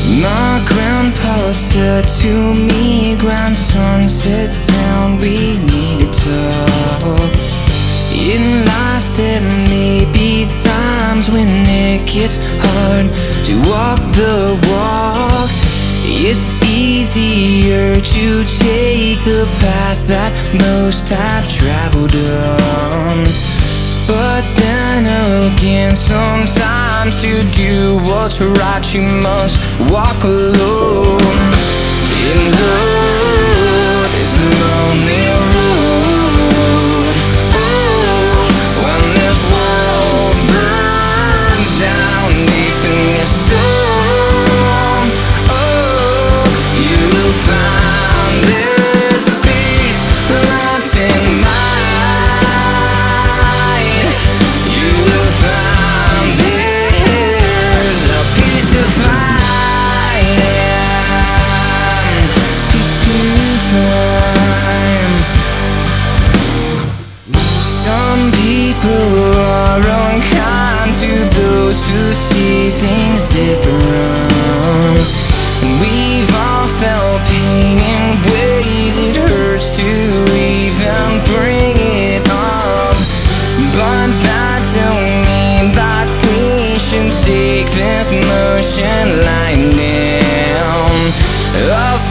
My grandpa said to me, grandson, sit down, we need to talk. In life there may be times when it gets hard to walk the walk. It's easier to take the path that most have traveled on. But then again, sometimes to do what's right you must walk alone. In love is a lonely road. Oh, when this world burns down deep in your soul, oh, you will find there's a peace locked in mine. You will find there's a peace to find. Peace to find. Some people are unkind to those who see things different. And we've all felt pain in ways it hurts to even bring it up. But that don't mean that we should take this motion lying down. I'll